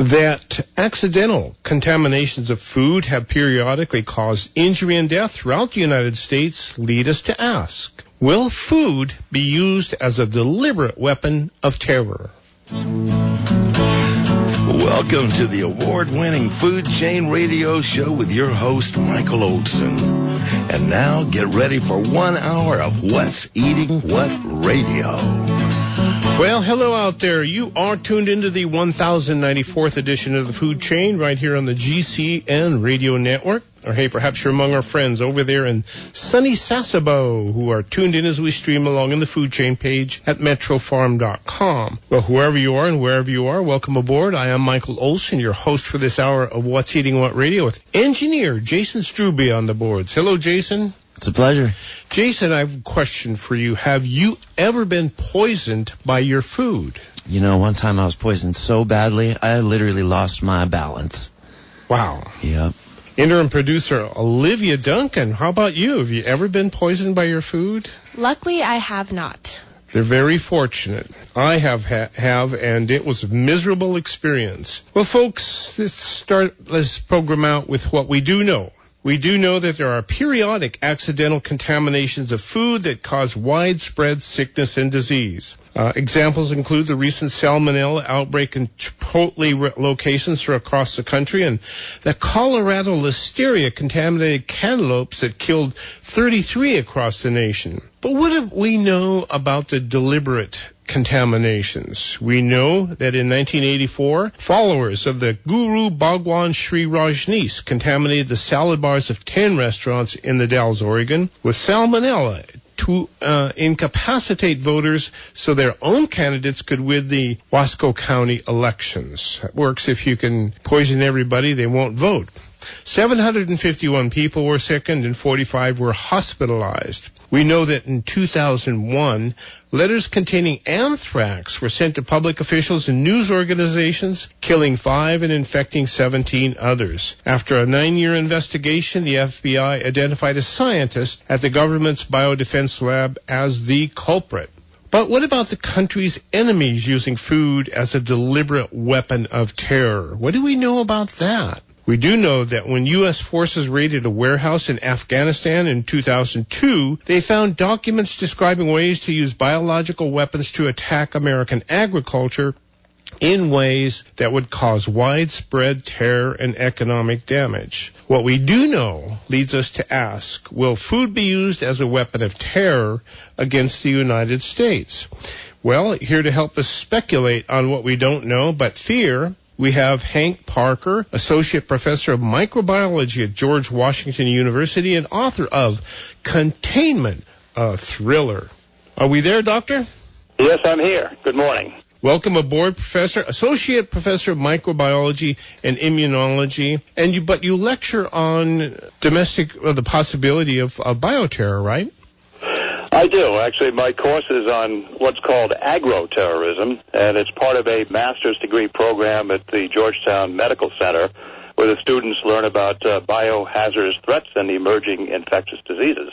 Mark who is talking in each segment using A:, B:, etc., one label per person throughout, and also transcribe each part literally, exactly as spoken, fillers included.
A: that accidental contaminations of food have periodically caused injury and death throughout the United States lead us to ask, will food be used as a deliberate weapon of terror?
B: Welcome to the award-winning Food Chain Radio Show with your host, Michael Olson. And now get ready for one hour of What's Eating What Radio.
A: Well, hello out there. You are tuned into the one thousand ninety-fourth edition of the Food Chain right here on the G C N Radio Network. Or hey, perhaps you're among our friends over there in sunny Sasebo who are tuned in as we stream along in the Food Chain page at metro farm dot com. Well, whoever you are and wherever you are, welcome aboard. I am Michael Olson, your host for this hour of What's Eating What Radio with engineer Jason Struby on the boards. Hello, Jason.
C: It's a pleasure.
A: Jason, I have a question for you. Have you ever been poisoned by your food?
C: You know, one time I was poisoned so badly, I literally lost my balance.
A: Wow.
C: Yep.
A: Interim producer Olivia Duncan, how about you? Have you ever been poisoned by your food?
D: Luckily, I have not.
A: They're very fortunate. I have, ha- have, and it was a miserable experience. Well, folks, let's start this program out with what we do know. We do know that there are periodic accidental contaminations of food that cause widespread sickness and disease. Uh, examples include the recent salmonella outbreak in Chipotle re- locations across the country and the Colorado listeria contaminated cantaloupes that killed thirty-three across the nation. But what do we know about the deliberate contaminations? We know that in nineteen eighty-four, followers of the Guru Bhagwan Sri Rajneesh contaminated the salad bars of ten restaurants in the Dalles, Oregon, with salmonella to uh, incapacitate voters so their own candidates could win the Wasco County elections. It works if you can poison everybody, they won't vote. seven hundred fifty-one people were sickened and forty-five were hospitalized. We know that in two thousand one, letters containing anthrax were sent to public officials and news organizations, killing five and infecting seventeen others. After a nine-year investigation, the F B I identified a scientist at the government's biodefense lab as the culprit. But what about the country's enemies using food as a deliberate weapon of terror? What do we know about that? We do know that when U S forces raided a warehouse in Afghanistan in two thousand two, they found documents describing ways to use biological weapons to attack American agriculture in ways that would cause widespread terror and economic damage. What we do know leads us to ask, will food be used as a weapon of terror against the United States? Well, here to help us speculate on what we don't know but fear, we have Hank Parker, Associate Professor of Microbiology at George Washington University and author of Containment, a Thriller. Are we there, Doctor?
E: Yes, I'm here. Good morning.
A: Welcome aboard, Professor, Associate Professor of Microbiology and Immunology, and you, but you lecture on domestic, or the possibility of, of bioterror, right?
E: I do. Actually, my course is on what's called agroterrorism, and it's part of a master's degree program at the Georgetown Medical Center, where the students learn about uh, biohazardous threats and emerging infectious diseases.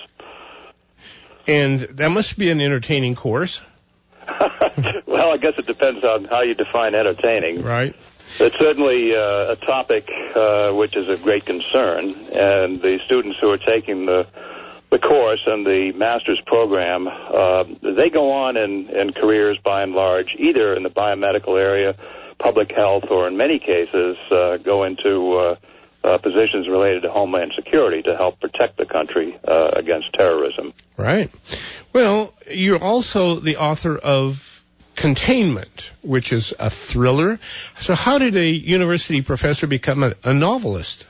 A: And that must be an entertaining course.
E: Well, I guess it depends on how you define entertaining.
A: Right.
E: It's certainly uh, a topic uh, which is of great concern, and the students who are taking the the course and the master's program, uh, they go on in, in careers by and large, either in the biomedical area, public health, or in many cases uh, go into uh, uh, positions related to homeland security to help protect the country uh, against terrorism.
A: Right. Well, you're also the author of Containment, which is a thriller. So how did a university professor become a, a novelist?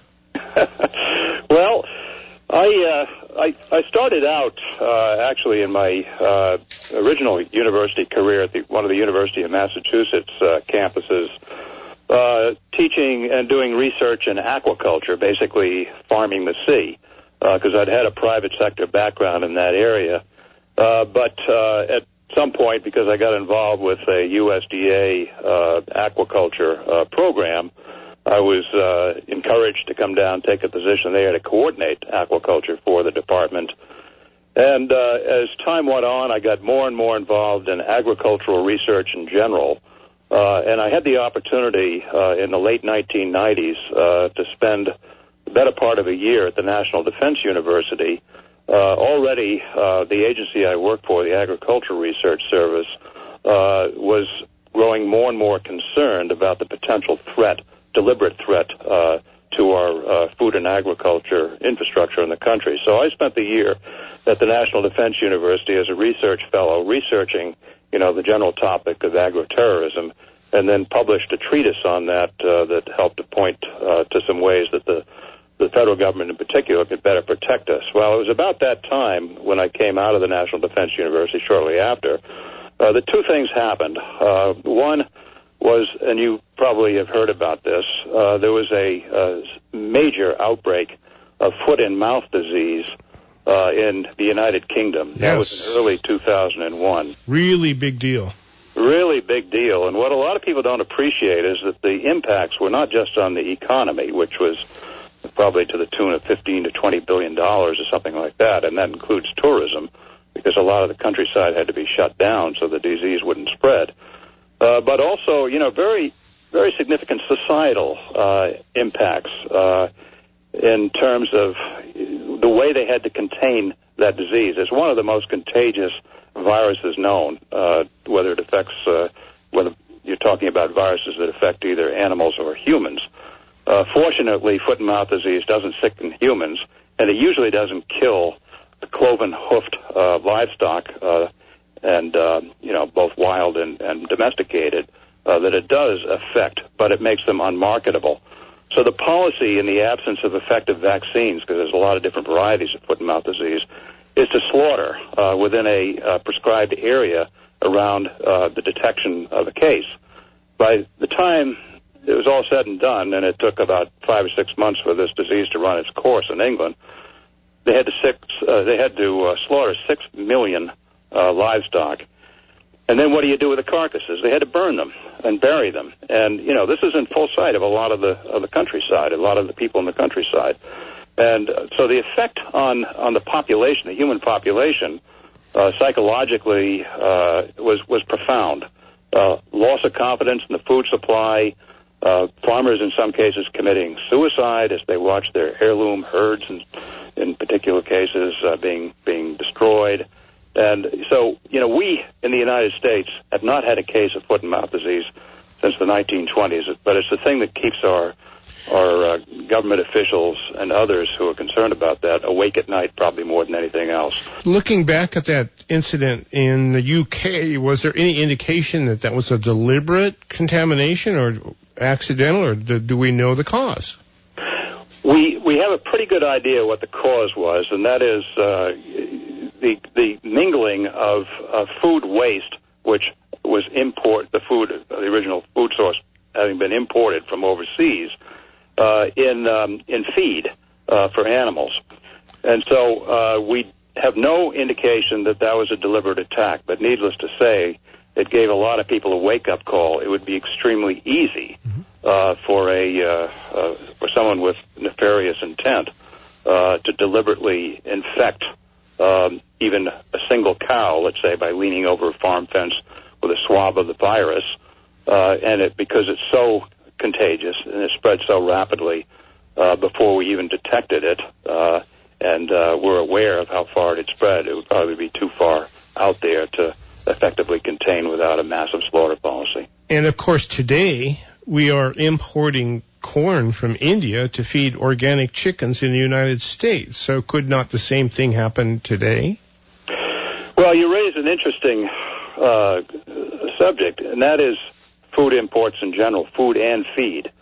E: Well, I, uh, I I started out uh, actually in my uh, original university career at the, one of the University of Massachusetts uh, campuses, uh, teaching and doing research in aquaculture, basically farming the sea, because uh, I'd had a private sector background in that area. Uh, but uh, at some point, because I got involved with a U S D A uh, aquaculture uh, program, I was uh, encouraged to come down, take a position there to coordinate aquaculture for the department. And uh, as time went on, I got more and more involved in agricultural research in general, Uh, and I had the opportunity uh, in the late nineteen nineties uh, to spend the better part of a year at the National Defense University. Uh, already, uh, the agency I work for, the Agricultural Research Service, uh, was growing more and more concerned about the potential threat, deliberate threat, uh, to our uh, food and agriculture infrastructure in the country. So I spent the year at the National Defense University as a research fellow, researching, you know, the general topic of agroterrorism, and then published a treatise on that uh, that helped to point uh, to some ways that the the federal government in particular could better protect us. Well, it was about that time when I came out of the National Defense University shortly after, uh, the two things happened. Uh, one was, and you probably have heard about this, uh, there was a uh, major outbreak of foot and mouth disease uh, in the United Kingdom.
A: Yes.
E: That was in early two thousand one.
A: Really big deal.
E: Really big deal. And what a lot of people don't appreciate is that the impacts were not just on the economy, which was probably to the tune of fifteen to twenty billion dollars or something like that, and that includes tourism, because a lot of the countryside had to be shut down so the disease wouldn't spread. Uh, but also, you know, very, very significant societal uh, impacts uh, in terms of the way they had to contain that disease. It's one of the most contagious viruses known, uh, whether it affects, uh, whether you're talking about viruses that affect either animals or humans. Uh, fortunately, foot and mouth disease doesn't sicken humans, and it usually doesn't kill the cloven-hoofed uh, livestock, uh, and uh, you know, both wild and, and domesticated, uh, that it does affect, but it makes them unmarketable. So the policy, in the absence of effective vaccines, because there's a lot of different varieties of foot and mouth disease, is to slaughter uh, within a uh, prescribed area around uh, the detection of a case. By the time it was all said and done, and it took about five or six months for this disease to run its course in England, they had to six, uh, they had to uh, slaughter six million uh, livestock. And then what do you do with the carcasses? They had to burn them and bury them. And, you know, this is in full sight of a lot of the of the countryside, a lot of the people in the countryside. And uh, so the effect on, on the population, the human population, uh, psychologically uh, was, was profound. Uh, loss of confidence in the food supply, uh, farmers in some cases committing suicide as they watch their heirloom herds, and in particular cases uh, being being destroyed. And so, you know, we in the United States have not had a case of foot and mouth disease since the nineteen twenties, but it's the thing that keeps our our uh, government officials and others who are concerned about that awake at night probably more than anything else.
A: Looking back at that incident in the U K, was there any indication that that was a deliberate contamination or accidental, or do, do we know the cause?
E: We we have a pretty good idea what the cause was, and that is uh, the the mingling of uh, food waste, which was import the food, the original food source having been imported from overseas, uh, in um, in feed uh, for animals, and so uh, we have no indication that that was a deliberate attack. But needless to say, it gave a lot of people a wake-up call. It would be extremely easy mm-hmm. uh, for a uh, uh, for someone with nefarious intent uh, to deliberately infect um, even a single cow, let's say, by leaning over a farm fence with a swab of the virus, uh, and it because it's so contagious and it spread so rapidly uh, before we even detected it, uh, and uh, we're aware of how far it had spread, it would probably be too far out there to effectively contain without a massive slaughter policy.
A: And of course, today we are importing corn from India to feed organic chickens in the United States. So could not the same thing happen today?
E: Well, you raise an interesting uh, subject, and that is food imports in general, food and feed.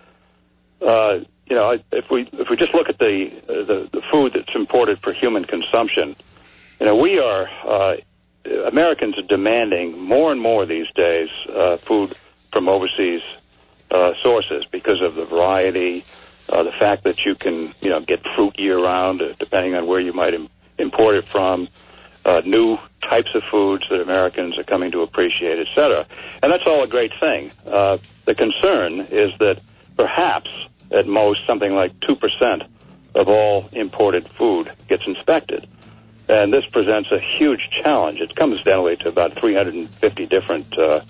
E: Uh, you know, if we if we just look at the the, the food that's imported for human consumption, you know, we are uh, Americans are demanding more and more these days uh, food from overseas uh, sources because of the variety, uh, the fact that you can, you know, get fruit year-round, uh, depending on where you might im- import it from, uh, new types of foods that Americans are coming to appreciate, et cetera. And that's all a great thing. Uh, the concern is that perhaps, at most, something like two percent of all imported food gets inspected. And this presents a huge challenge. It comes generally to about three hundred fifty different uh,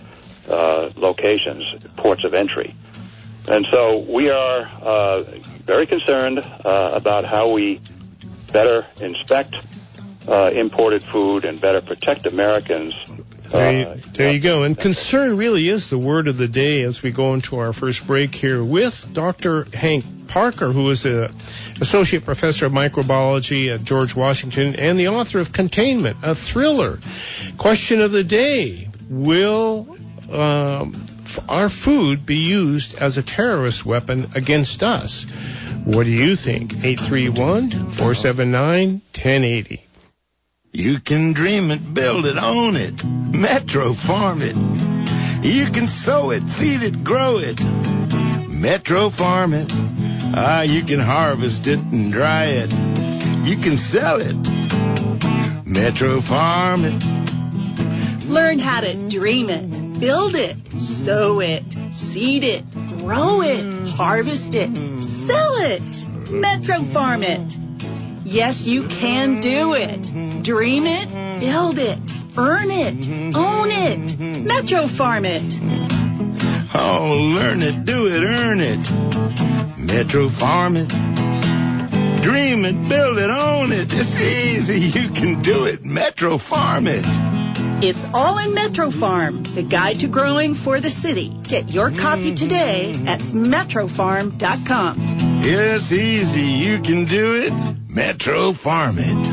E: uh, locations, ports of entry. And so we are uh, very concerned uh, about how we better inspect uh, imported food and better protect Americans.
A: There you,
E: uh,
A: there you go. And concern really is the word of the day as we go into our first break here with Doctor Hank Parker, who is an associate professor of microbiology at George Washington and the author of Containment, a thriller. Question of the day: will um, our food be used as a terrorist weapon against us? What do you think? eight three one, four seven nine, one zero eight zero.
B: You can dream it, build it, own it. Metro Farm it. You can sow it, feed it, grow it. Metro Farm it. Ah, you can harvest it and dry it. You can sell it. Metro Farm it.
F: Learn how to dream it, build it, sow it, seed it, grow it, harvest it, sell it. Metro Farm it. Yes, you can do it. Dream it, build it, earn it, own it. Metro Farm it.
B: Oh, learn it, do it, earn it. Metro Farm it. Dream it, build it, own it. It's easy. You can do it. Metro Farm it.
F: It's all in Metro Farm, the guide to growing for the city. Get your copy today at metro farm dot com.
B: It's easy. You can do it. Metro Farm it.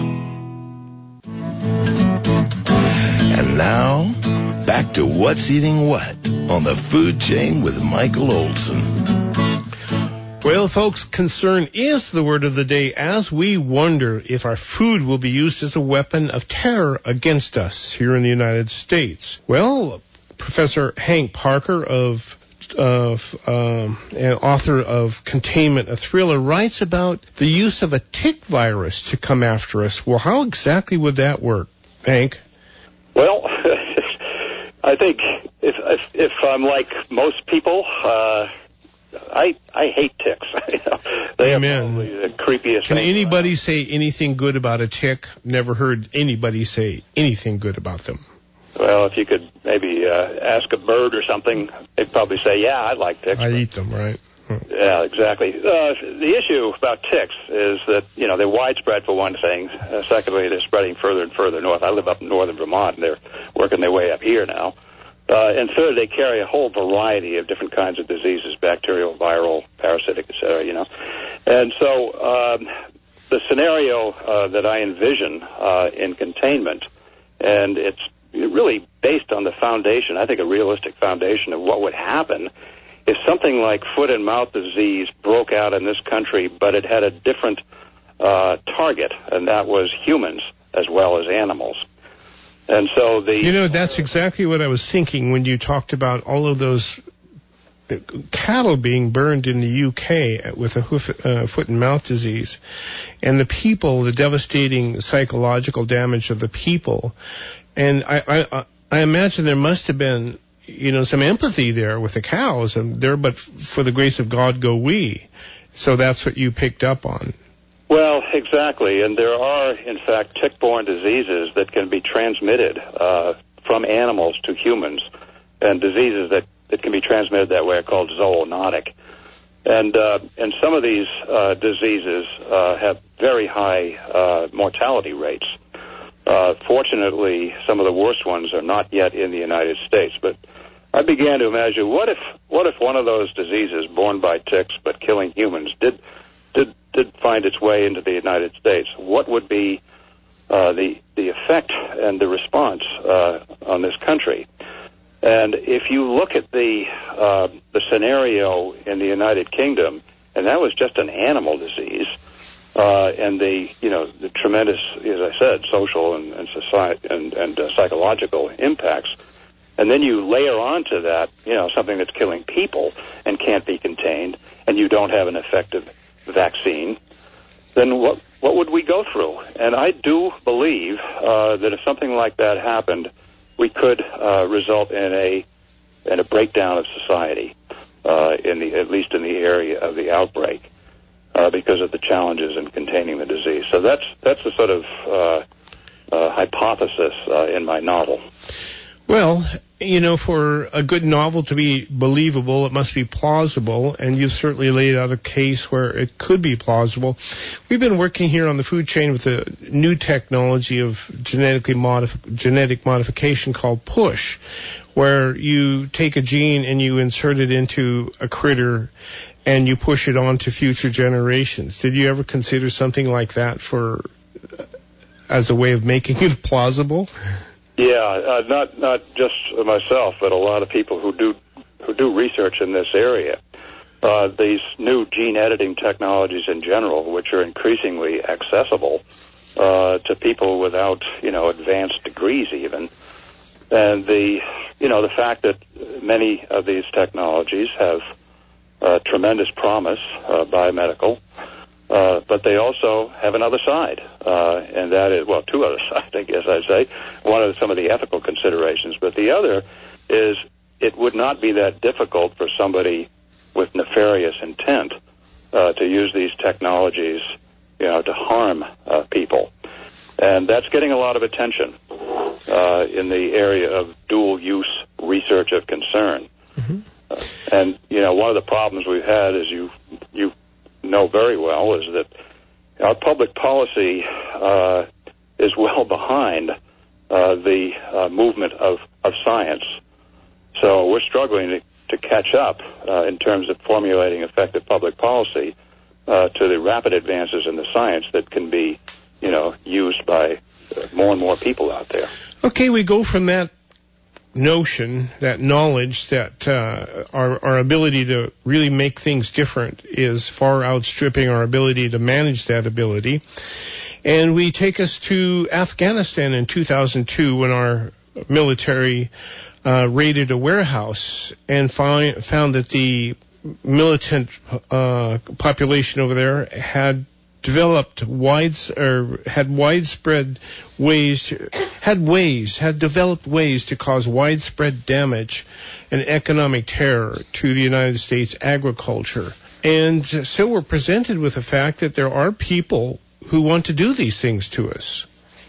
B: And now, back to What's Eating What on the Food Chain with Michael Olson.
A: Well, folks, concern is the word of the day as we wonder if our food will be used as a weapon of terror against us here in the United States. Well, Professor Hank Parker, of of um, an author of Containment, a thriller, writes about the use of a tick virus to come after us. Well, how exactly would that work, Hank?
E: Well, I think if, if if I'm like most people, uh, I I hate ticks. They
A: Amen.
E: are probably the creepiest
A: Can
E: thing.
A: anybody say anything good about a tick? Never heard anybody say anything good about them.
E: Well, if you could maybe uh, ask a bird or something, they'd probably say, yeah, I like ticks.
A: I eat them, right?
E: Yeah, exactly. Uh, the issue about ticks is that, you know, they're widespread for one thing. Uh, secondly, they're spreading further and further north. I live up in northern Vermont, and they're working their way up here now. Uh, and third, they carry a whole variety of different kinds of diseases, bacterial, viral, parasitic, et cetera, you know. And so um, the scenario uh, that I envision uh, in containment, and it's really based on the foundation, I think a realistic foundation of what would happen if something like foot and mouth disease broke out in this country, but it had a different uh, target, and that was humans as well as animals. And so the...
A: You know, that's exactly what I was thinking when you talked about all of those cattle being burned in the U K with a hoof, uh, foot and mouth disease, and the people, the devastating psychological damage of the people. And I, I, I imagine there must have been, you know, some empathy there with the cows, and there, but for the grace of God go we. So that's what you picked up on.
E: Well, exactly. And there are, in fact, tick-borne diseases that can be transmitted uh, from animals to humans, and diseases that, that can be transmitted that way are called zoonotic. And uh, and some of these uh, diseases uh, have very high uh, mortality rates. Uh, fortunately, some of the worst ones are not yet in the United States. But I began to imagine, what if what if one of those diseases borne by ticks but killing humans did did did find its way into the United States? What would be uh, the the effect and the response uh, on this country? And if you look at the uh, the scenario in the United Kingdom, and that was just an animal disease, uh, and the you know the tremendous, as I said, social and and society and and uh, psychological impacts, and then you layer onto that you know something that's killing people and can't be contained, and you don't have an effective vaccine, then what what would we go through? And I do believe uh, that if something like that happened, we could uh, result in a in a breakdown of society, uh, in the at least in the area of the outbreak, uh, because of the challenges in containing the disease. So that's that's the sort of uh, uh, hypothesis uh, in my novel.
A: Well, you know, for a good novel to be believable, it must be plausible, and you've certainly laid out a case where it could be plausible. We've been working here on the food chain with a new technology of genetically modif- genetic modification called PUSH, where you take a gene and you insert it into a critter and you push it on to future generations. Did you ever consider something like that for as a way of making it plausible?
E: Yeah, uh, not not just myself, but a lot of people who do who do research in this area. Uh, these new gene editing technologies in general, which are increasingly accessible uh, to people without, you know, advanced degrees even, and the you know the fact that many of these technologies have uh, tremendous promise, uh, biomedical. Uh, but they also have another side, uh, and that is, well, two other sides, I guess I'd say. One is some of the ethical considerations, but the other is it would not be that difficult for somebody with nefarious intent uh, to use these technologies, you know, to harm uh, people. And that's getting a lot of attention uh, in the area of dual-use research of concern. Mm-hmm. Uh, and, you know, one of the problems we've had is you you know very well is that our public policy uh, is well behind uh, the uh, movement of, of science. So we're struggling to, to catch up uh, in terms of formulating effective public policy uh, to the rapid advances in the science that can be, you know, used by more and more people out there.
A: Okay, we go from that notion, that knowledge that uh, our, our ability to really make things different is far outstripping our ability to manage that ability. And we take us to Afghanistan in two thousand two when our military uh, raided a warehouse and find, found that the militant uh, population over there had developed wides or had widespread ways had ways had developed ways to cause widespread damage and economic terror to the United States agriculture. And so we're presented with the fact that there are people who want to do these things to us.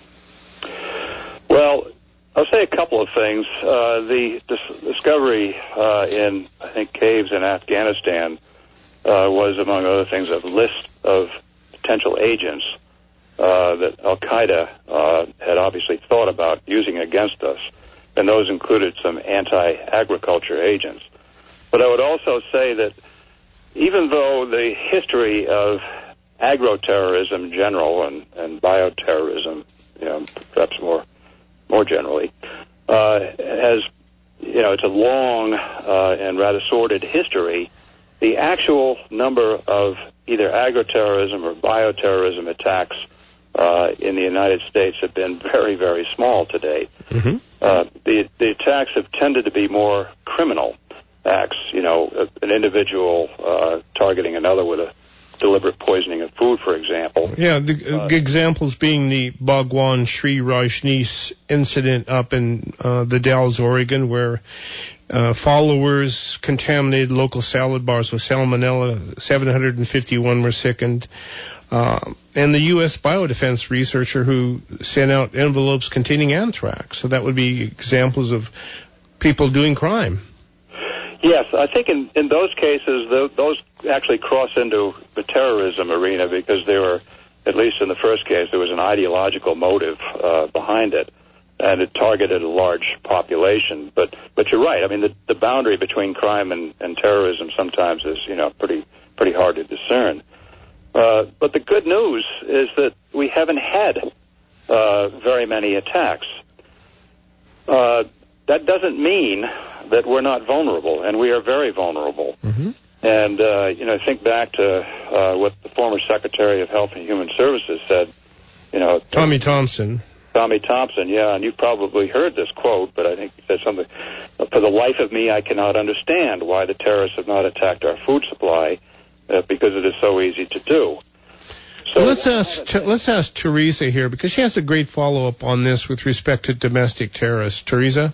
E: Well, I'll say a couple of things. Uh, the dis- discovery uh, in, I think, caves in Afghanistan uh, was, among other things, a list of potential agents uh, that Al-Qaeda uh, had obviously thought about using against us, and those included some anti-agriculture agents. But I would also say that even though the history of agro-terrorism in general and, and bioterrorism, you know, perhaps more more generally, uh, has, you know, it's a long uh, and rather sordid history, the actual number of either agroterrorism or bioterrorism attacks uh, in the United States have been very, very small to date. Mm-hmm. Uh, the, the attacks have tended to be more criminal acts, you know, an individual uh, targeting another with a deliberate poisoning of food, for example.
A: Yeah, the uh, examples being the Bhagwan Sri Rajneesh incident up in uh, the Dalles, Oregon, where Uh, followers contaminated local salad bars with salmonella. seven hundred fifty-one were sickened. Uh, and the U S biodefense researcher who sent out envelopes containing anthrax. So that would be examples of people doing crime.
E: Yes, I think in, in those cases, th- those actually cross into the terrorism arena because they were, at least in the first case, there was an ideological motive uh, behind it. And it targeted a large population. But but you're right. I mean, the, the boundary between crime and, and terrorism sometimes is, you know, pretty pretty hard to discern. Uh, but the good news is that we haven't had uh, very many attacks. Uh, that doesn't mean that we're not vulnerable, and we are very vulnerable. Mm-hmm. And, uh, you know, think back to uh, what the former Secretary of Health and Human Services said, you know.
A: Tommy Thompson.
E: Tommy Thompson, yeah, and you've probably heard this quote, but I think he said something, for the life of me, I cannot understand why the terrorists have not attacked our food supply, uh, because it is so easy to do. So
A: well, let's ask let's ask Teresa here, because she has a great follow-up on this with respect to domestic terrorists. Teresa?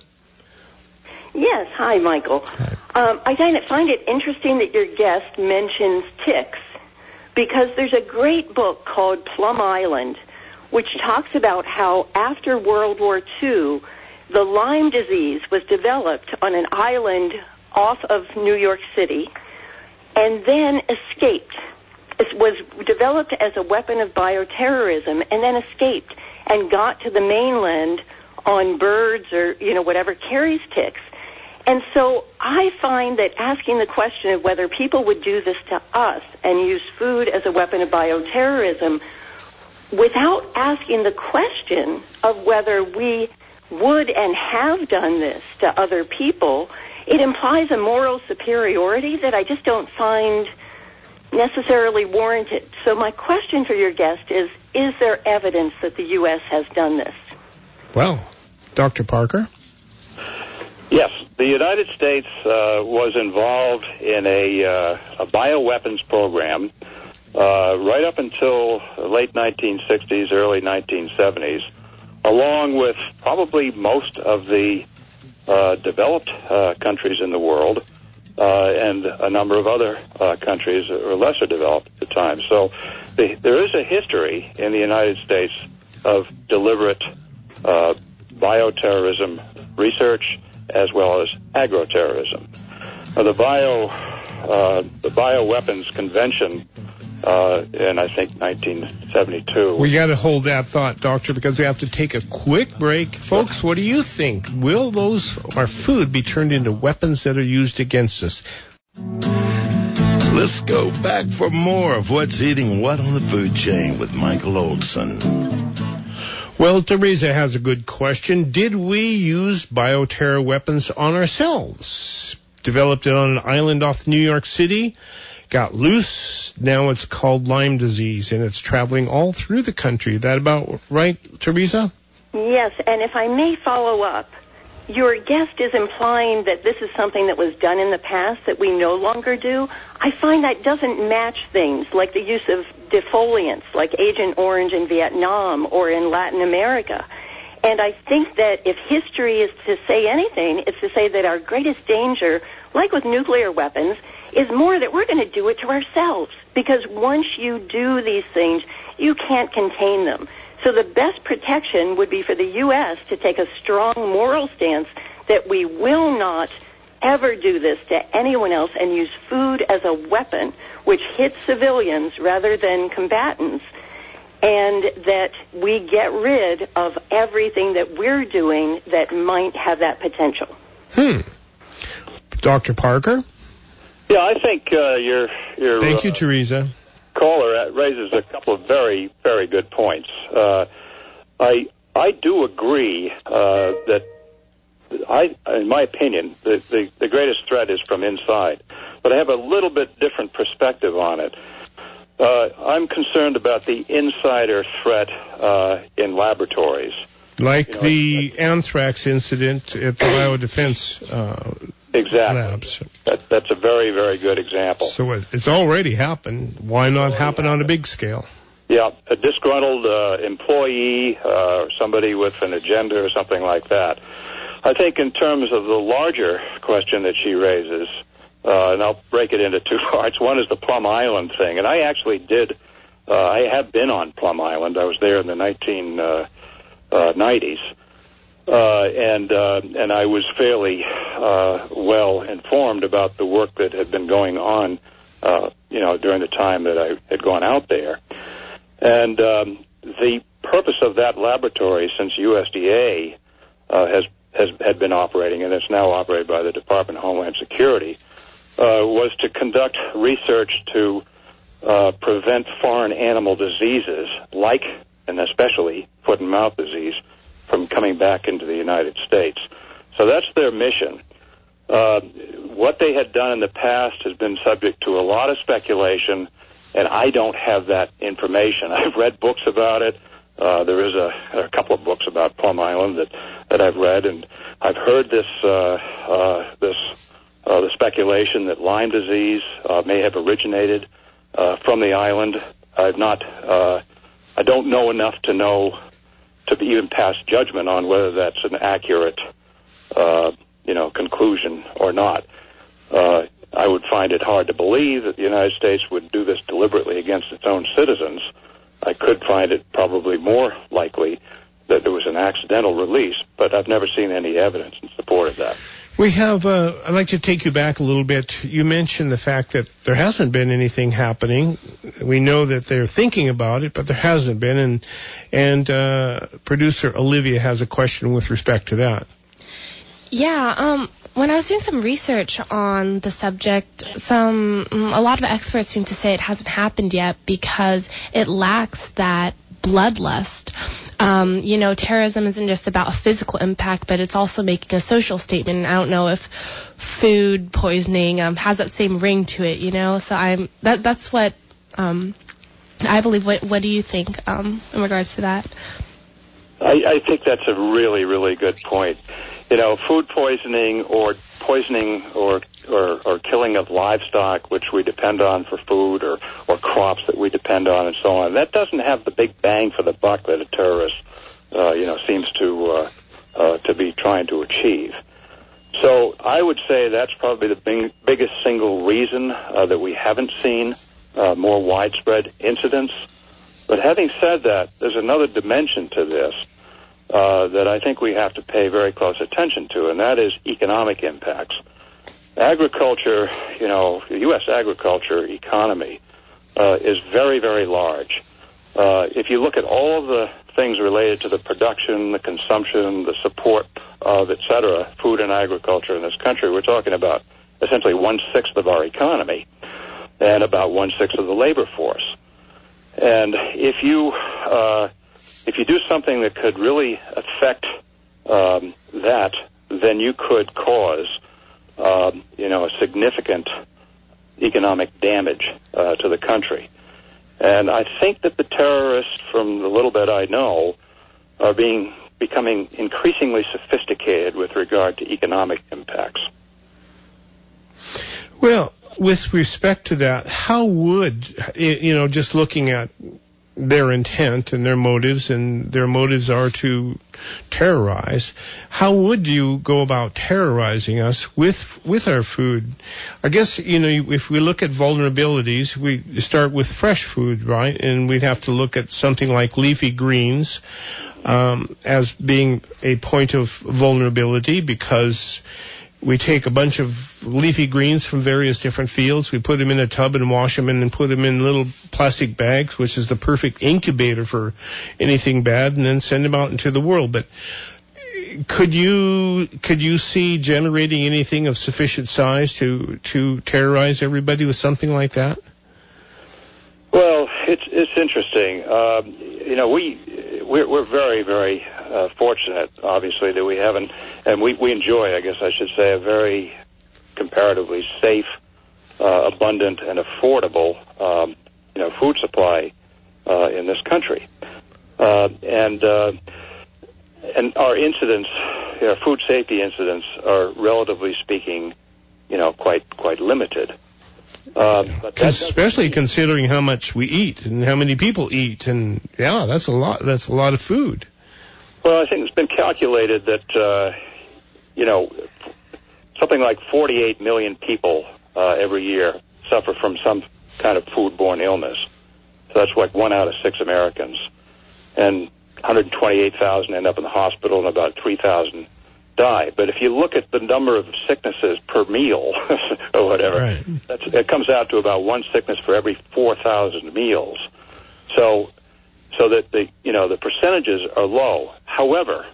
G: Yes, hi, Michael.
A: Hi.
G: Um, I find it, find it interesting that your guest mentions ticks, because there's a great book called Plum Island, which talks about how after World War Two, the Lyme disease was developed on an island off of New York City and then escaped. It was developed as a weapon of bioterrorism and then escaped and got to the mainland on birds or, you know, whatever carries ticks. And so I find that asking the question of whether people would do this to us and use food as a weapon of bioterrorism without asking the question of whether we would and have done this to other people, it implies a moral superiority that I just don't find necessarily warranted. So my question for your guest is, is there evidence that the U S has done this?
A: Well, Doctor Parker?
E: Yes, the United States uh, was involved in a, uh, a bioweapons program uh, right up until the late nineteen sixties, early nineteen seventies, along with probably most of the uh, developed uh, countries in the world uh, and a number of other uh, countries that were lesser developed at the time. So the, there is a history in the United States of deliberate uh, bioterrorism research as well as agroterrorism. Now, the bio, uh, the Bioweapons Convention uh, in, I think, nineteen seventy-two.
A: We got to hold that thought, Doctor, because we have to take a quick break. Folks, what do you think? Will those, our food, be turned into weapons that are used against us?
B: Let's go back for more of What's Eating What on the Food Chain with Michael Olson.
A: Well, Teresa has a good question. Did we use bioterror weapons on ourselves? Developed it on an island off New York City, got loose. Now it's called Lyme disease, and it's traveling all through the country. That about right, Teresa?
G: Yes, and if I may follow up, your guest is implying that this is something that was done in the past that we no longer do. I find that doesn't match things like the use of defoliants, like Agent Orange in Vietnam or in Latin America. And I think that if history is to say anything, it's to say that our greatest danger, like with nuclear weapons, is more that we're going to do it to ourselves. Because once you do these things, you can't contain them. So the best protection would be for the U S to take a strong moral stance that we will not ever do this to anyone else and use food as a weapon which hits civilians rather than combatants, and that we get rid of everything that we're doing that might have that potential.
A: Hmm. Doctor Parker?
E: Yeah, I think uh, your your
A: Thank you,
E: uh,
A: Teresa.
E: caller raises a couple of very, very good points. Uh, I I do agree uh, that I, in my opinion, the, the the greatest threat is from inside, but I have a little bit different perspective on it. Uh, I'm concerned about the insider threat uh, in laboratories.
A: Like
E: You know,
A: the
E: like,
A: anthrax incident at the biodefense uh,
E: exactly.
A: labs.
E: That, that's a very, very good example.
A: So it, it's already happened. Why not happen on a big scale?
E: Yeah, a disgruntled uh, employee, uh, somebody with an agenda or something like that. I think in terms of the larger question that she raises, uh, and I'll break it into two parts. One is the Plum Island thing, and I actually did, uh, I have been on Plum Island. I was there in the nineteen nineties, uh, and uh, and I was fairly uh, well informed about the work that had been going on, uh, you know, during the time that I had gone out there. And um, the purpose of that laboratory, since U S D A uh, has has had been operating, and it's now operated by the Department of Homeland Security, uh, was to conduct research to uh, prevent foreign animal diseases, like and especially foot and mouth disease, from coming back into the United States. So that's their mission. Uh, what they had done in the past has been subject to a lot of speculation, and I don't have that information. I've read books about it. Uh, there is a, a couple of books about Plum Island that, that I've read, and I've heard this uh, uh, this uh, the speculation that Lyme disease uh, may have originated uh, from the island. I've not, uh, I don't know enough to know to even pass judgment on whether that's an accurate, uh, you know, conclusion or not. Uh, I would find it hard to believe that the United States would do this deliberately against its own citizens. I could find it probably more likely that there was an accidental release, but I've never seen any evidence in support of that.
A: We have, uh, I'd like to take you back a little bit. You mentioned the fact that there hasn't been anything happening. We know that they're thinking about it, but there hasn't been. And, and uh, producer Olivia has a question with respect to that.
D: Yeah, um, when I was doing some research on the subject, some a lot of experts seem to say it hasn't happened yet because it lacks that bloodlust. Um, you know, terrorism isn't just about a physical impact, but it's also making a social statement. And I don't know if food poisoning um, has that same ring to it, you know. So I'm that that's what um, I believe. What what do you think um, in regards to that?
E: I, I think that's a really, really good point. You know, food poisoning or poisoning or, or or killing of livestock, which we depend on for food, or, or crops that we depend on, and so on, that doesn't have the big bang for the buck that a terrorist, uh, you know, seems to uh, uh, to be trying to achieve. So I would say that's probably the big, biggest single reason uh, that we haven't seen uh, more widespread incidents. But having said that, there's another dimension to this. Uh, that I think we have to pay very close attention to, and that is economic impacts. Agriculture, you know, the U S agriculture economy uh, is very, very large. Uh, if you look at all of the things related to the production, the consumption, the support of, et cetera, food and agriculture in this country, we're talking about essentially one-sixth of our economy and about one-sixth of the labor force. And if you... Uh, If you do something that could really affect um, that, then you could cause, um, you know, a significant economic damage uh, to the country. And I think that the terrorists, from the little bit I know, are being becoming increasingly sophisticated with regard to economic impacts.
A: Well, with respect to that, how would, you know, just looking at their intent and their motives, and their motives are to terrorize, how would you go about terrorizing us with with our food? I guess, you know, if we look at vulnerabilities, we start with fresh food, right? And we'd have to look at something like leafy greens um, as being a point of vulnerability, because we take a bunch of leafy greens from various different fields. We put them in a tub and wash them and then put them in little plastic bags, which is the perfect incubator for anything bad, and then send them out into the world. But could you could you see generating anything of sufficient size to to terrorize everybody with something like that?
E: Well, it's it's interesting. Um, you know, we we're, we're very very uh, fortunate, obviously, that we haven't, and we we enjoy, I guess I should say, a very comparatively safe, uh, abundant, and affordable, um, you know, food supply uh, in this country, uh, and uh, and our incidents, you know, food safety incidents, are relatively speaking, you know, quite quite limited. Uh, but
A: especially considering how much we eat and how many people eat, and yeah, that's a lot. That's a lot of food.
E: Well, I think it's been calculated that uh, you know, something like forty-eight million people uh, every year suffer from some kind of foodborne illness. So that's like one out of six Americans, and one hundred twenty-eight thousand end up in the hospital, and about three thousand die. But if you look at the number of sicknesses per meal or whatever,
A: right,
E: that's, it comes out to about one sickness for every four thousand meals. So, so that the, you know, the percentages are low. However,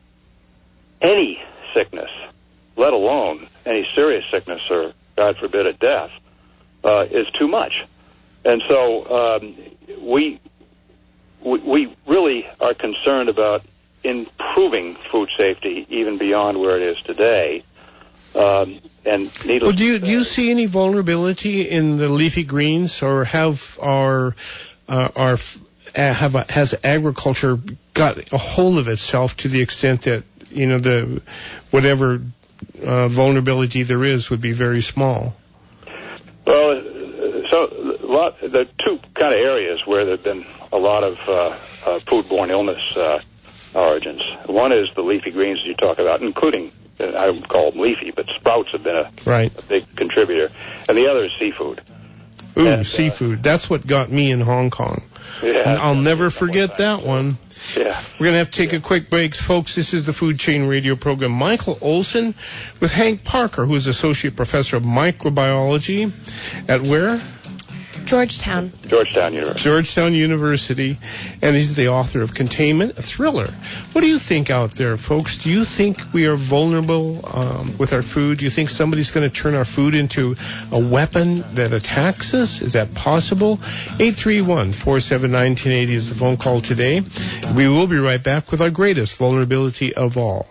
E: any sickness, let alone any serious sickness or, God forbid, a death, uh, is too much. And so, um, we, we, we really are concerned about improving food safety even beyond where it is today. Um, and needless
A: well, do you
E: to
A: do you
E: say,
A: see any vulnerability in the leafy greens, or have our uh, our uh, have a, has agriculture got a hold of itself to the extent that, you know, the whatever uh, vulnerability there is would be very small?
E: Well, so a lot, the two kind of areas where there have been a lot of uh, uh, foodborne illness uh, origins. One is the leafy greens you talk about, including, I don't call them leafy, but sprouts have been a,
A: right.
E: a big contributor. And the other is seafood.
A: Ooh,
E: And, uh,
A: seafood. That's what got me in Hong Kong.
E: Yeah,
A: And I'll never
E: something
A: forget
E: like
A: that
E: So,
A: one.
E: Yeah.
A: We're going to have to take a quick break. Folks, this is the Food Chain Radio program. Michael Olson with Hank Parker, who is Associate Professor of Microbiology at where?
D: Georgetown.
E: Georgetown University.
A: Georgetown University, and he's the author of Containment, a thriller. What do you think out there, folks? Do you think we are vulnerable um, with our food? Do you think somebody's going to turn our food into a weapon that attacks us? Is that possible? eight three one, four seven nine, one zero eight zero is the phone call today. We will be right back with our greatest vulnerability of all.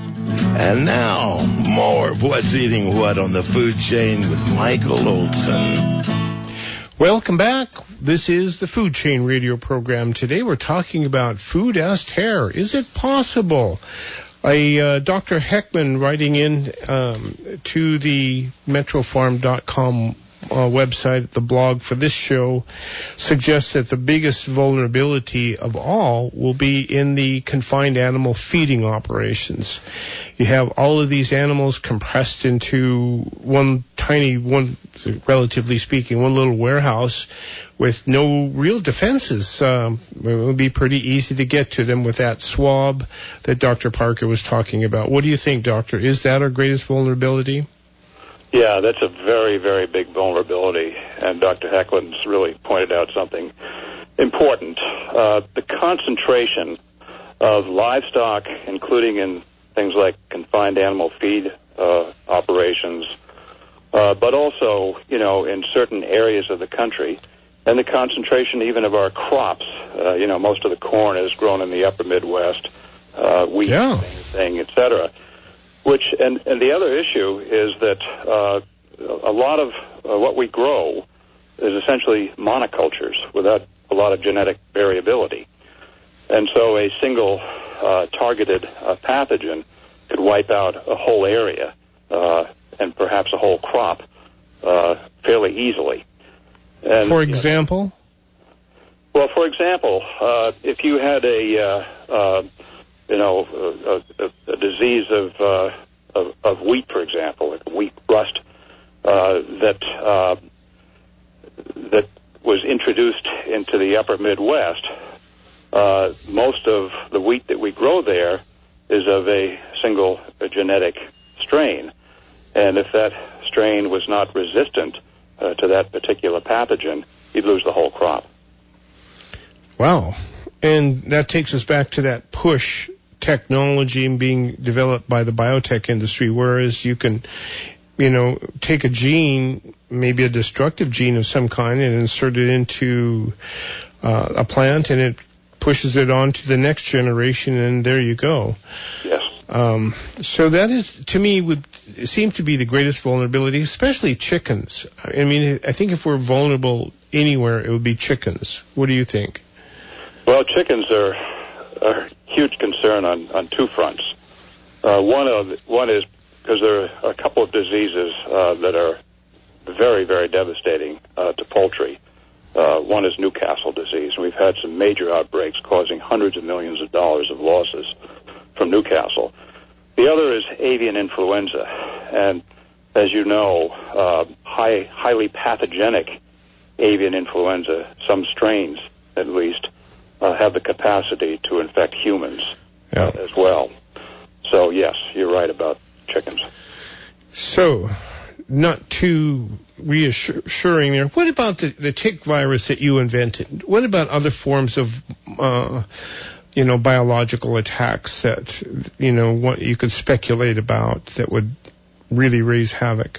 B: And now, more of What's Eating What on the Food Chain with Michael Olson.
A: Welcome back. This is the Food Chain Radio program. Today we're talking about food as terror. Is it possible? A uh, Doctor Heckman writing in um, to the metro farm dot com uh, website, the blog for this show, suggests that the biggest vulnerability of all will be in the confined animal feeding operations. You have all of these animals compressed into one tiny, one, relatively speaking, one little warehouse with no real defenses. Um, it would be pretty easy to get to them with that swab that Doctor Parker was talking about. What do you think, Doctor? Is that our greatest vulnerability?
E: Yeah, that's a very, very big vulnerability, and Doctor Heckman's really pointed out something important. Uh, the concentration of livestock, including in things like confined animal feed uh, operations, uh, but also, you know, in certain areas of the country, and the concentration even of our crops. Uh, you know, most of the corn is grown in the upper Midwest, uh, wheat,
A: yeah.
E: thing, et cetera. Which, and, and the other issue is that uh, a lot of uh, what we grow is essentially monocultures without a lot of genetic variability. And so a single uh, targeted uh, pathogen could wipe out a whole area uh, and perhaps a whole crop uh, fairly easily. And,
A: for example?
E: You know, well, for example, uh, if you had a... Uh, uh, you know, a, a, a disease of, uh, of of wheat, for example, like wheat rust, uh, that uh, that was introduced into the upper Midwest. Uh, most of the wheat that we grow there is of a single genetic strain, and if that strain was not resistant uh, to that particular pathogen, you'd lose the whole crop.
A: Wow. And that takes us back to that push technology being developed by the biotech industry, whereas you can, you know, take a gene, maybe a destructive gene of some kind, and insert it into uh, a plant, and it pushes it on to the next generation, and there you go.
E: Yes.
A: Um, so that is, to me, would seem to be the greatest vulnerability, especially chickens. I mean, I think if we're vulnerable anywhere, it would be chickens. What do you think?
E: Well, chickens are, are a huge concern on, on two fronts. Uh, one of one is because there are a couple of diseases uh, that are very, very devastating uh, to poultry. Uh, one is Newcastle disease. We've had some major outbreaks causing hundreds of millions of dollars of losses from Newcastle. The other is avian influenza, and as you know, uh, high, highly pathogenic avian influenza, some strains at least, Uh, have the capacity to infect humans
A: yeah.
E: uh, as well. So, yes, you're right about chickens.
A: So, not too reassuring there. What about the, the tick virus that you invented? What about other forms of, uh, you know, biological attacks that, you know, what you could speculate about that would really raise havoc?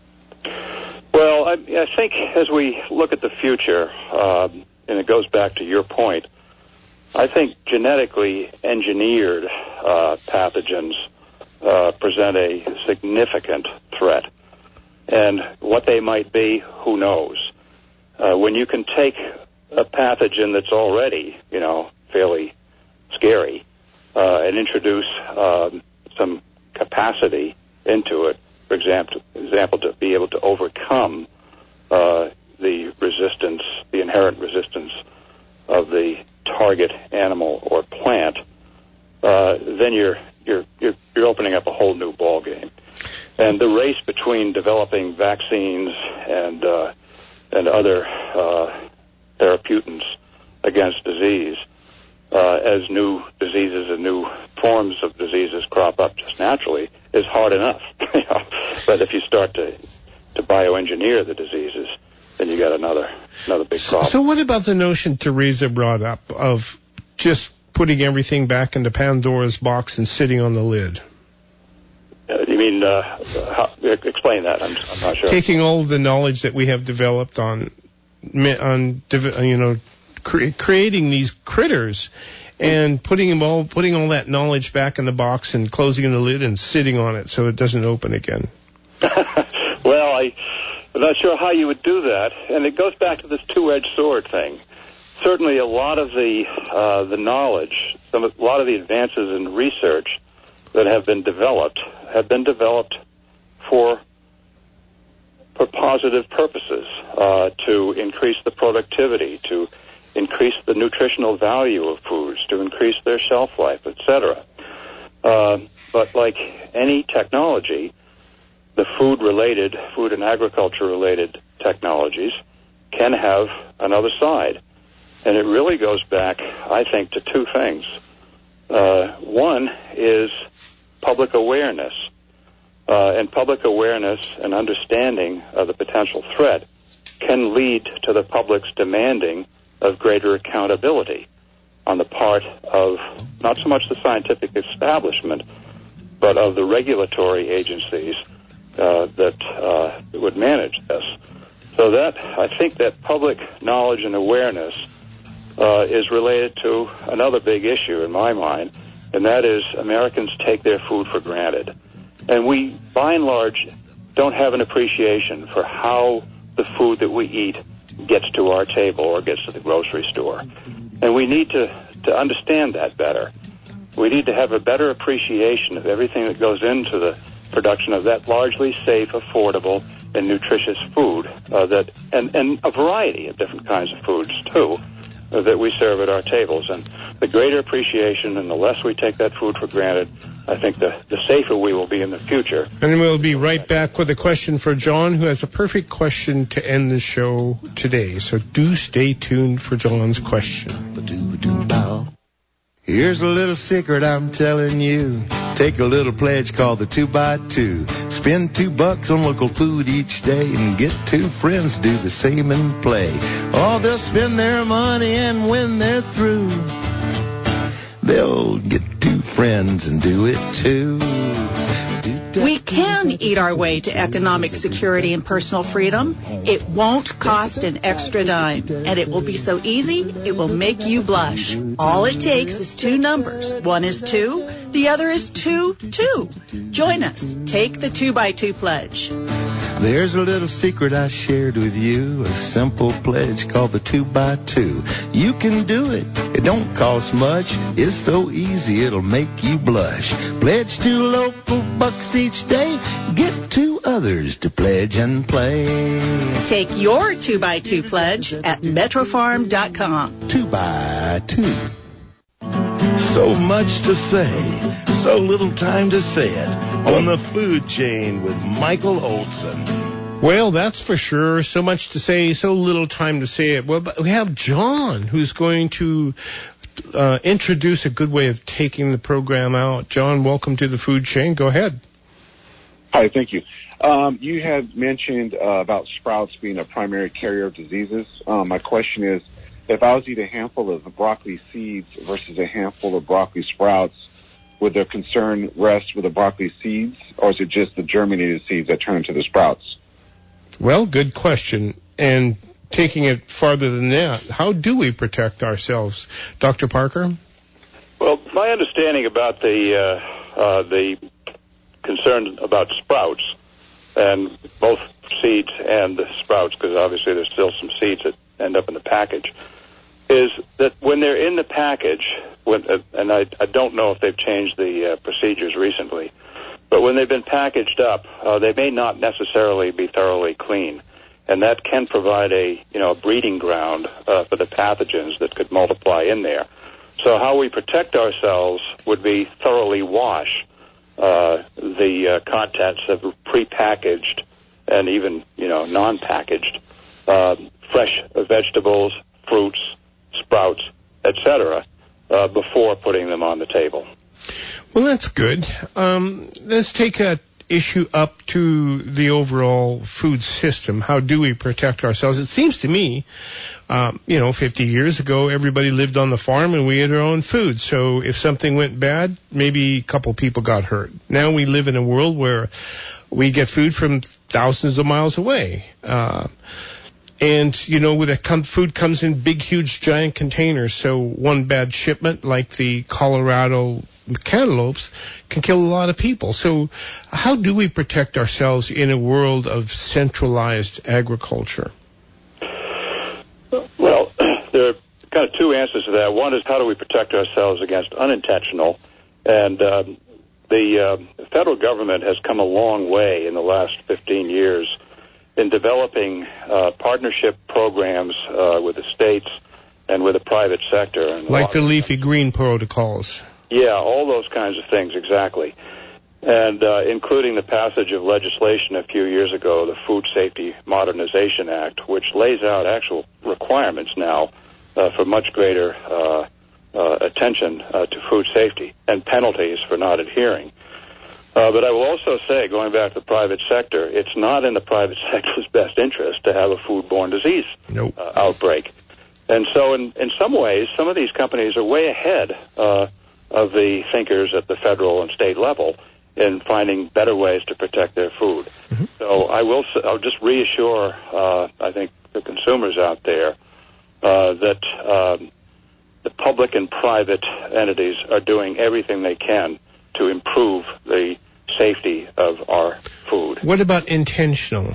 E: Well, I, I think as we look at the future, uh, and it goes back to your point, I think genetically engineered uh, pathogens uh, present a significant threat. And what they might be, who knows? Uh, when you can take a pathogen that's already, you know, fairly scary uh, and introduce um, some capacity into it, for example, example, to be able to overcome uh, the resistance, the inherent resistance of the target animal or plant, uh, then you're, you're you're you're opening up a whole new ball game. And the race between developing vaccines and uh, and other uh, therapeutics against disease uh, as new diseases and new forms of diseases crop up just naturally is hard enough. You know? But if you start to, to bioengineer the diseases, then you got another another big problem.
A: So what about the notion Teresa brought up of just putting everything back into Pandora's box and sitting on the lid?
E: Uh, you mean, uh, how, explain that. I'm, I'm not sure.
A: Taking all the knowledge that we have developed on, on you know, cre- creating these critters and putting them all, putting all that knowledge back in the box and closing the lid and sitting on it so it doesn't open again.
E: Well, I, I'm not sure how you would do that, and it goes back to this two-edged sword thing. Certainly, a lot of the uh, the knowledge, some, a lot of the advances in research that have been developed have been developed for for positive purposes, uh, to increase the productivity, to increase the nutritional value of foods, to increase their shelf life, et cetera. Uh, but like any technology, the food-related, food and agriculture-related technologies can have another side. And it really goes back, I think, to two things. Uh, one is public awareness. Uh, and public awareness and understanding of the potential threat can lead to the public's demanding of greater accountability on the part of not so much the scientific establishment, but of the regulatory agencies uh, that uh, would manage this. So that, I think that public knowledge and awareness uh, is related to another big issue in my mind, and that is Americans take their food for granted. And we, by and large, don't have an appreciation for how the food that we eat gets to our table or gets to the grocery store. And we need to, to understand that better. We need to have a better appreciation of everything that goes into the production of that largely safe, affordable, and nutritious food, uh, that and, and a variety of different kinds of foods, too, uh, that we serve at our tables. And the greater appreciation and the less we take that food for granted, I think the, the safer we will be in the future.
A: And we'll be right back with a question for John, who has a perfect question to end the show today. So do stay tuned for John's question.
B: Here's a little secret I'm telling you. Take a little pledge called the two by two. Spend two bucks on local food each day and get two friends to do the same and play. Oh, they'll spend their money, and when they're through, they'll get two friends and do it too.
F: We can eat our way to economic security and personal freedom. It won't cost an extra dime, and it will be so easy, it will make you blush. All it takes is two numbers. One is two, the other is two, two. Join us. Take the two by two pledge.
B: There's a little secret I shared with you, a simple pledge called the two by two. You can do it. It don't cost much. It's so easy it'll make you blush. Pledge two local bucks each day. Get two others to pledge and play.
F: Take your two by two pledge at metrofarm dot com.
B: Two by two. So much to say, so little time to say it. On the Food Chain with Michael Olson.
A: Well, that's for sure. So much to say, so little time to say it. Well, but we have John, who's going to uh, introduce a good way of taking the program out. John, welcome to the Food Chain. Go ahead.
H: Hi, thank you. Um, you had mentioned uh, about sprouts being a primary carrier of diseases. Um, my question is, if I was to eat a handful of broccoli seeds versus a handful of broccoli sprouts, would the concern rest with the broccoli seeds, or is it just the germinated seeds that turn into the sprouts?
A: Well, good question. And taking it farther than that, how do we protect ourselves? Doctor Parker?
E: Well, my understanding about the uh, uh, the concern about sprouts, and both seeds and the sprouts, because obviously there's still some seeds that end up in the package, is that when they're in the package, when, uh, and I, I don't know if they've changed the uh, procedures recently, but when they've been packaged up, uh, they may not necessarily be thoroughly clean, and that can provide a you know a breeding ground uh, for the pathogens that could multiply in there. So how we protect ourselves would be thoroughly wash uh, the uh, contents of prepackaged and even you know non-packaged uh, fresh vegetables, fruits, sprouts, et cetera, uh, before putting them on the table.
A: Well, that's good. Um, let's take a issue up to the overall food system. How do we protect ourselves? It seems to me, um, you know, fifty years ago, everybody lived on the farm and we ate our own food. So if something went bad, maybe a couple people got hurt. Now we live in a world where we get food from thousands of miles away. Uh, and, you know, with that com- food comes in big, huge, giant containers. So one bad shipment, like the Colorado cantaloupes, can kill a lot of people. So how do we protect ourselves in a world of centralized agriculture?
E: Well, there are kind of two answers to that. One is, how do we protect ourselves against unintentional? And um, the uh, federal government has come a long way in the last fifteen years in developing uh, partnership programs uh, with the states and with the private sector. And
A: like the leafy green protocols.
E: Yeah, all those kinds of things, exactly. And uh, including the passage of legislation a few years ago, the Food Safety Modernization Act, which lays out actual requirements now uh, for much greater uh, uh, attention uh, to food safety and penalties for not adhering. Uh, but I will also say, going back to the private sector, it's not in the private sector's best interest to have a foodborne disease
A: nope.
E: uh, outbreak. And so in, in some ways, some of these companies are way ahead uh, of the thinkers at the federal and state level in finding better ways to protect their food. Mm-hmm. So I will I'll just reassure, uh, I think, the consumers out there uh, that um, the public and private entities are doing everything they can to improve the safety of our food.
A: What about intentional?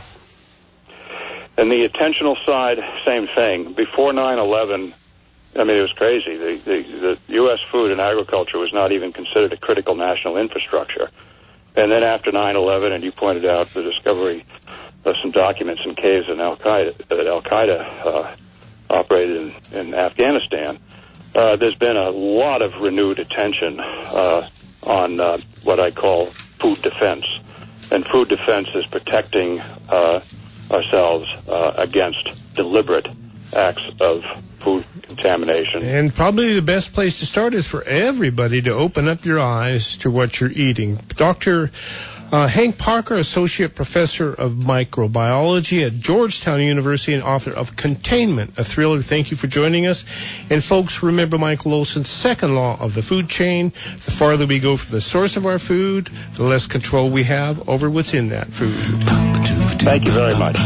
E: And the intentional side, same thing. Before nine eleven, I mean, it was crazy. The, the, the U S food and agriculture was not even considered a critical national infrastructure. And then after nine eleven, and you pointed out the discovery of some documents in caves in Al-Qaeda, that Al-Qaeda uh, operated in, in Afghanistan, uh, there's been a lot of renewed attention uh, on uh, what I call food defense. And food defense is protecting uh, ourselves uh, against deliberate acts of food contamination.
A: And probably the best place to start is for everybody to open up your eyes to what you're eating. Doctor Uh, Hank Parker, Associate Professor of Microbiology at Georgetown University and author of Containment, a Thriller. Thank you for joining us. And folks, remember Michael Olson's second law of the food chain. The farther we go from the source of our food, the less control we have over what's in that food.
E: Thank you very much.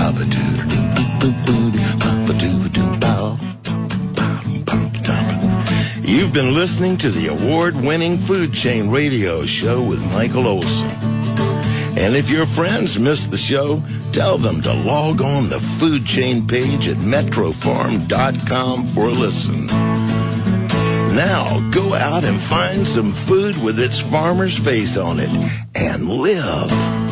B: You've been listening to the award-winning Food Chain Radio Show with Michael Olson. And if your friends missed the show, tell them to log on the Food Chain page at metro farm dot com for a listen. Now, go out and find some food with its farmer's face on it and live.